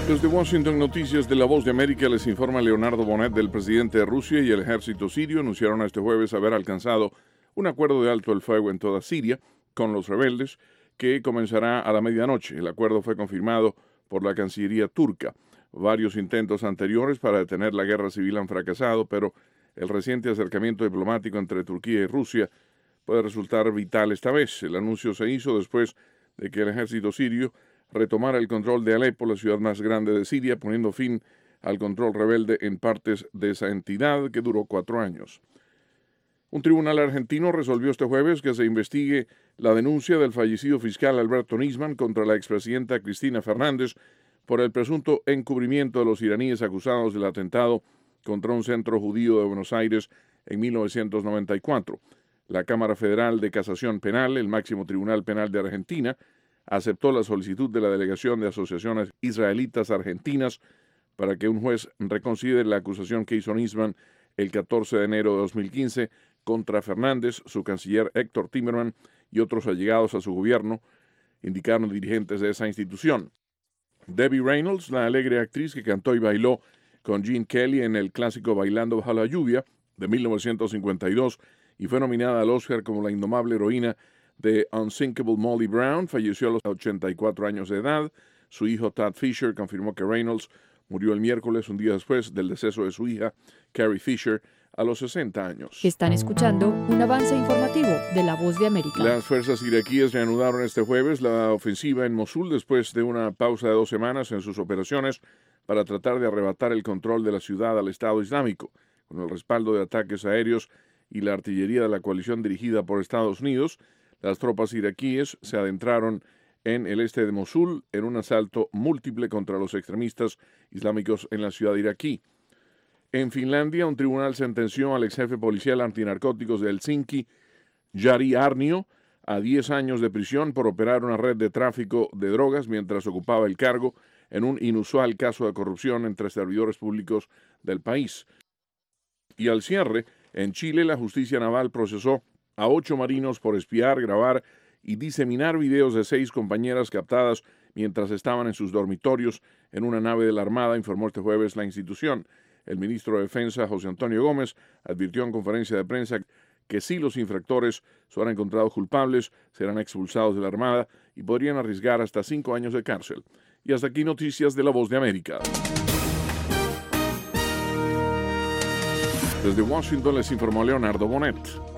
Desde Washington, Noticias de La Voz de América, les informa Leonardo Bonet. Del presidente de Rusia y el ejército sirio anunciaron este jueves haber alcanzado un acuerdo de alto el fuego en toda Siria con los rebeldes que comenzará a la medianoche. El acuerdo fue confirmado por la Cancillería turca. Varios intentos anteriores para detener la guerra civil han fracasado, pero el reciente acercamiento diplomático entre Turquía y Rusia puede resultar vital esta vez. El anuncio se hizo después de que el ejército sirio retomara el control de Alepo, la ciudad más grande de Siria, poniendo fin al control rebelde en partes de esa entidad que duró 4 años. Un tribunal argentino resolvió este jueves que se investigue la denuncia del fallecido fiscal Alberto Nisman contra la expresidenta Cristina Fernández por el presunto encubrimiento de los iraníes acusados del atentado contra un centro judío de Buenos Aires en 1994. La Cámara Federal de Casación Penal, el máximo tribunal penal de Argentina, aceptó la solicitud de la Delegación de Asociaciones Israelitas Argentinas para que un juez reconsidere la acusación que hizo Nisman el 14 de enero de 2015 contra Fernández, su canciller Héctor Timerman y otros allegados a su gobierno, indicaron dirigentes de esa institución. Debbie Reynolds, la alegre actriz que cantó y bailó con Gene Kelly en el clásico Bailando bajo la lluvia de 1952 y fue nominada al Oscar como la indomable heroína de Unsinkable Molly Brown, falleció a los 84 años de edad. Su hijo Tad Fisher confirmó que Reynolds murió el miércoles, un día después del deceso de su hija, Carrie Fisher, a los 60 años. Están escuchando un avance informativo de La Voz de América. Las fuerzas iraquíes reanudaron este jueves la ofensiva en Mosul después de una pausa de 2 semanas en sus operaciones para tratar de arrebatar el control de la ciudad al Estado Islámico, con el respaldo de ataques aéreos y la artillería de la coalición dirigida por Estados Unidos. Las tropas iraquíes se adentraron en el este de Mosul en un asalto múltiple contra los extremistas islámicos en la ciudad iraquí. En Finlandia, un tribunal sentenció al ex jefe policial antinarcóticos de Helsinki, Jari Arnio, a 10 años de prisión por operar una red de tráfico de drogas mientras ocupaba el cargo en un inusual caso de corrupción entre servidores públicos del país. Y al cierre, en Chile, la justicia naval procesó a 8 marinos por espiar, grabar y diseminar videos de 6 compañeras captadas mientras estaban en sus dormitorios en una nave de la Armada, informó este jueves la institución. El ministro de Defensa, José Antonio Gómez, advirtió en conferencia de prensa que si los infractores son encontrados culpables, serán expulsados de la Armada y podrían arriesgar hasta 5 años de cárcel. Y hasta aquí noticias de La Voz de América. Desde Washington les informó Leonardo Bonet.